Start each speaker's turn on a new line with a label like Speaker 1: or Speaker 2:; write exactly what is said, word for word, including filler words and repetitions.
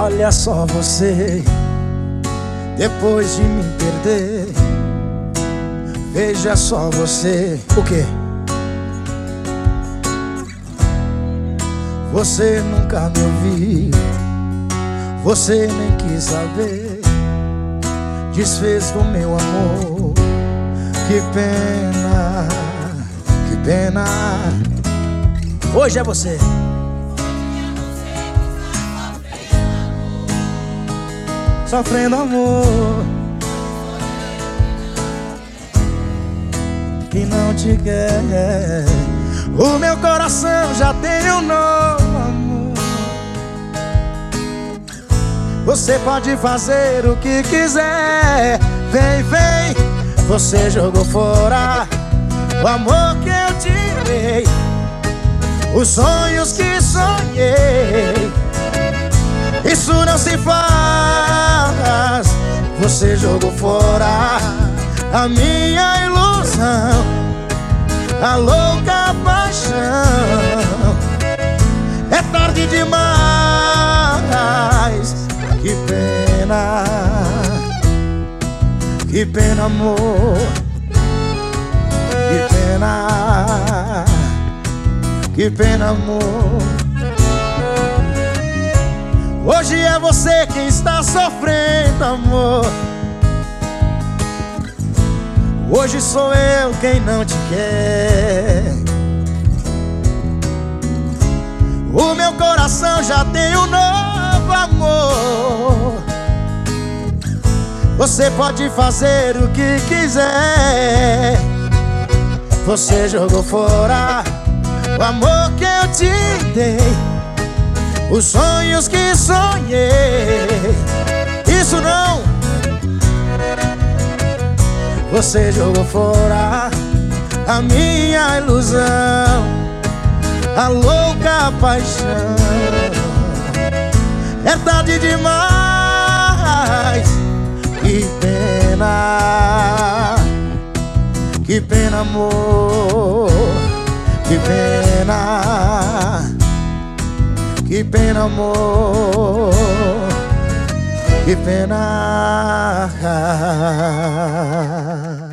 Speaker 1: Olha só você, depois de me perder. Veja só você. O quê? Você nunca me ouviu, você nem quis saber. Desfez do meu amor. Que pena, que pena. Hoje é você. Sofrendo amor que não te quer. O meu coração já tem um novo amor. Você pode fazer o que quiser. Vem, vem. Você jogou fora o amor que eu te dei, os sonhos que sonhei. Isso não se faz. Você jogou fora a minha ilusão, a louca paixão. É tarde demais. Que pena, que pena, amor. Que pena, que pena, amor. Hoje é você quem está sofrendo, amor. Hoje sou eu quem não te quer. O meu coração já tem um novo amor. Você pode fazer o que quiser. Você jogou fora o amor que eu te dei, os sonhos que sonhei. Isso não. Você jogou fora a minha ilusão, a louca paixão. É tarde demais. Que pena, que pena, amor. Que pena, que pena, amor. Que pena.